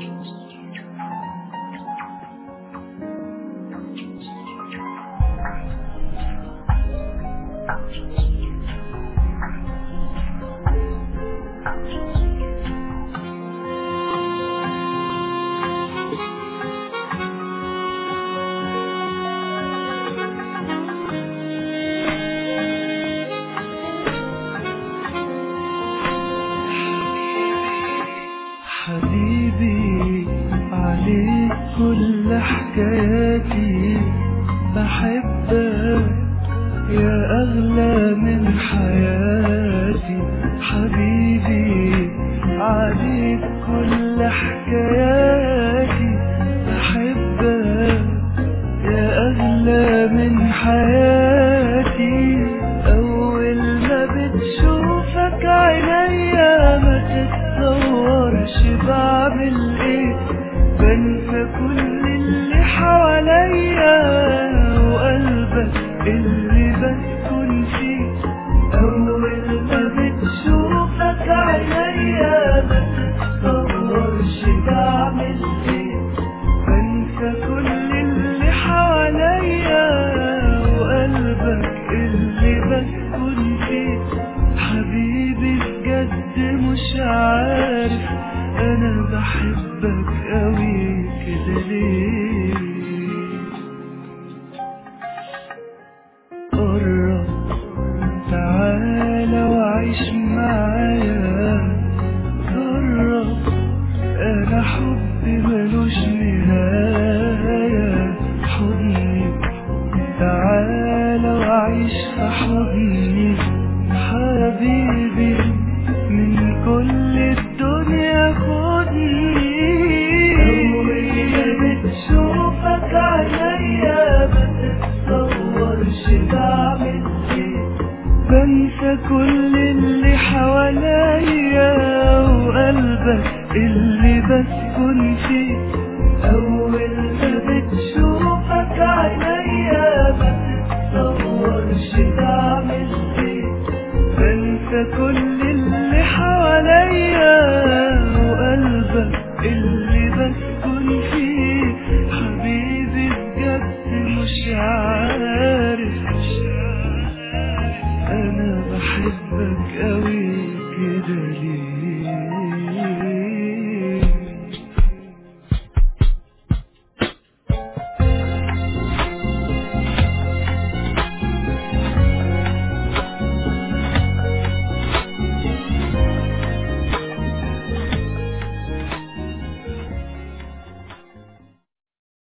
حبيبي عليك كل حكاياتي، بحبك يا أغلى من حياتي. حبيبي عليك كل حكاياتي، بحبك يا أغلى من حياتي. أول ما بتشوفك عينيا ما تتصورش بعمل ايه، بنسى كل اللي حواليا وقلبك اللي بسكن فيه. أول ما بتشوفك عينيا ما تتصورش بعمل ايه، بنسى كل اللي حواليا وقلبك اللي بسكن فيه. حبيبي بجد مش عارف أنا بحبك أوي كده ليه. قرب تعالى وعيش معايا، جرب أنا حبي ملوش نهاية. حضني تعالى وعيش في حضني، حبيبي من كل الدنيا خدني. أول ما بتشوفك عينيا ما تتصورش بعمل ايه، بنسى كل اللي حواليا وقلبك اللي بسكن فيه. أول ما بتشوفك عينيا ما تتصورش بعمل ايه، بنسى كل اللي حواليا وقلبك اللي بسكن فيه. حبيبي بجد مش عارف أنا بحبك أوي